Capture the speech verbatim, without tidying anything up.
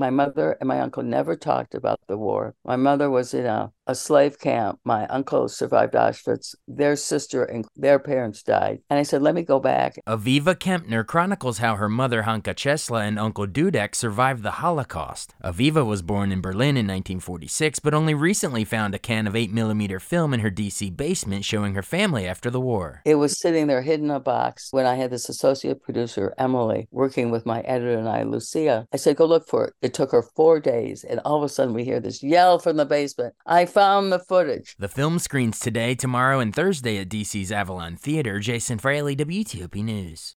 My mother and my uncle never talked about the war. My mother was in a, a slave camp. My uncle survived Auschwitz. Their sister and their parents died. And I said, let me go back. Aviva Kempner chronicles how her mother Hanka Czesla and uncle Dudek survived the Holocaust. Aviva was born in Berlin in nineteen forty-six, but only recently found a can of eight millimeter film in her D C basement showing her family after the war. It was sitting there hidden in a box when I had this associate producer, Emily, working with my editor and I, Lucia. I said, go look for it. It took her four days, and all of a sudden we hear this yell from the basement. I found the footage. The film screens today, tomorrow, and Thursday at D C's Avalon Theater. Jason Fraley, W T O P News.